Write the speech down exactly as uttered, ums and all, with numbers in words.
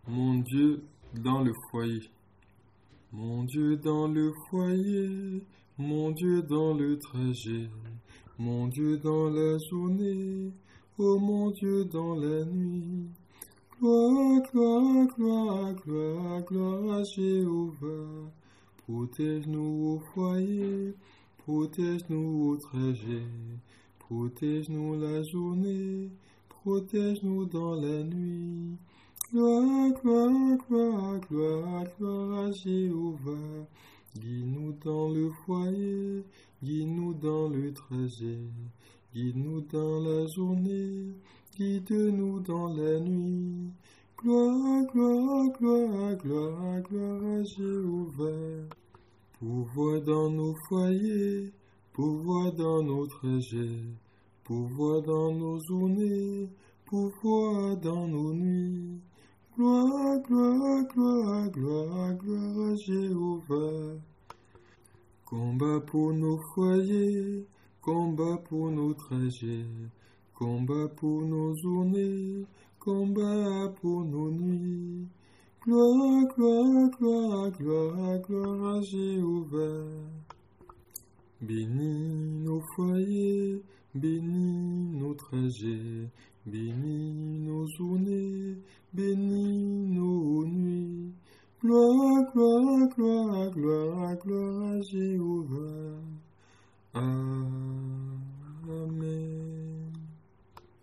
Mon Dieu dans le foyer, mon Dieu dans le foyer, mon Dieu dans le trajet, mon Dieu dans la journée, oh mon Dieu dans la nuit. Gloire, gloire, gloire, gloire, gloire à Jéhovah. Protège-nous au foyer, protège-nous au trajet, protège-nous la journée, protège-nous dans la nuit. Gloire, gloire, gloire, gloire, gloire à Jéhovah. Guide-nous dans le foyer, guide-nous dans le trajet, guide-nous dans la journée, guide-nous dans la nuit. Gloire, gloire, gloire, gloire, gloire à Jéhovah. Pouvoir dans nos foyers, pouvoir dans nos trajets, pouvoir dans nos journées, pouvoir dans nos nuits. Gloire, gloire, gloire, gloire, gloire à Jéhovah. Combat pour nos foyers, combat pour nos trajets, combat pour nos journées, combat pour nos nuits. Gloire, gloire, gloire, gloire, gloire à Jéhovah. Bénis nos foyers, bénis nos trajets, bénis nos journées, bénis nos nuits. Gloire, gloire, gloire, gloire, gloire à Jéhovah. Amen.